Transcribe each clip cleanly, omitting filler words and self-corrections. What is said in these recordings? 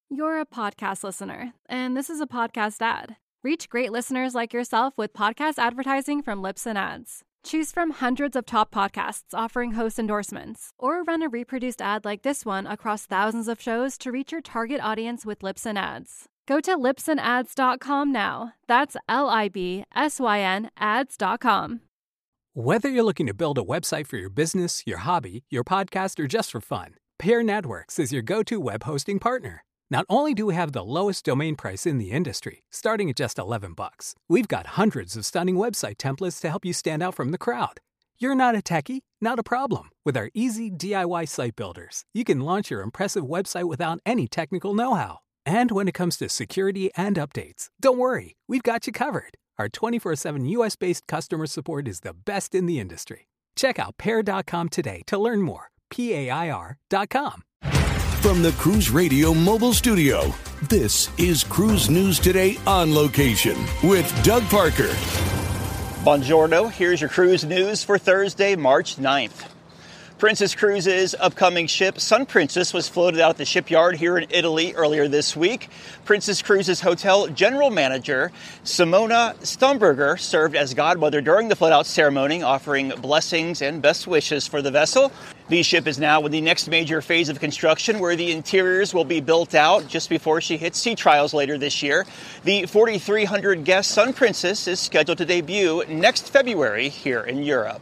You're a podcast listener, and this is a podcast ad. Reach great listeners like yourself with podcast advertising from Libsyn Ads. Choose from hundreds of top podcasts offering host endorsements, or run a reproduced ad like this one across thousands of shows to reach your target audience with Libsyn Ads. Go to libsynads.com now. That's LIBSYN ads.com. Whether you're looking to build a website for your business, your hobby, your podcast, or just for fun, Pear Networks is your go-to web hosting partner. Not only do we have the lowest domain price in the industry, starting at just $11, we've got hundreds of stunning website templates to help you stand out from the crowd. You're not a techie? Not a problem. With our easy DIY site builders, you can launch your impressive website without any technical know-how. And when it comes to security and updates, don't worry, we've got you covered. Our 24/7 US-based customer support is the best in the industry. Check out Pear.com today to learn more. PAIR.com. From the Cruise Radio mobile studio, this is Cruise News Today on location with Doug Parker. Buongiorno, here's your cruise news for Thursday, March 9th. Princess Cruises' upcoming ship, Sun Princess, was floated out at the shipyard here in Italy earlier this week. Princess Cruises' hotel general manager, Simona Stumberger, served as godmother during the float-out ceremony, offering blessings and best wishes for the vessel. The ship is now in the next major phase of construction, where the interiors will be built out just before she hits sea trials later this year. The 4,300-guest Sun Princess is scheduled to debut next February here in Europe.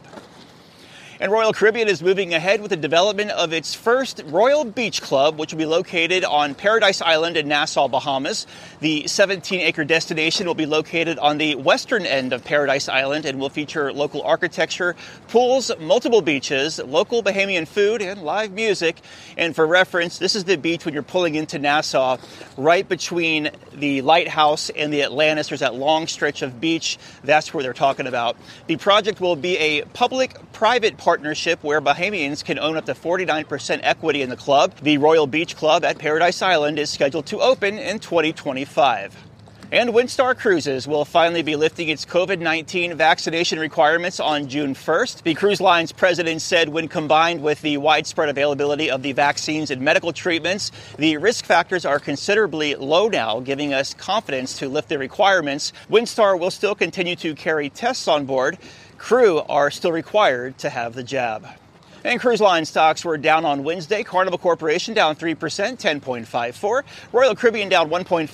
And Royal Caribbean is moving ahead with the development of its first Royal Beach Club, which will be located on Paradise Island in Nassau, Bahamas. The 17-acre destination will be located on the western end of Paradise Island and will feature local architecture, pools, multiple beaches, local Bahamian food, and live music. And for reference, this is the beach when you're pulling into Nassau, right between the lighthouse and the Atlantis. There's that long stretch of beach. That's where they're talking about. The project will be a public-private partnership where Bahamians can own up to 49% equity in the club. The Royal Beach Club at Paradise Island is scheduled to open in 2025. And Windstar Cruises will finally be lifting its COVID-19 vaccination requirements on June 1st. The cruise line's president said when combined with the widespread availability of the vaccines and medical treatments, the risk factors are considerably low now, giving us confidence to lift the requirements. Windstar will still continue to carry tests on board. Crew are still required to have the jab. And cruise line stocks were down on Wednesday. Carnival Corporation down 3%, 10.54. Royal Caribbean down 1.5%,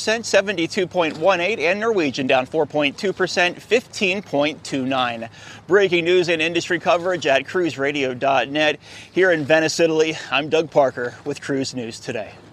72.18. And Norwegian down 4.2%, 15.29. Breaking news and industry coverage at cruiseradio.net. Here in Venice, Italy, I'm Doug Parker with Cruise News Today.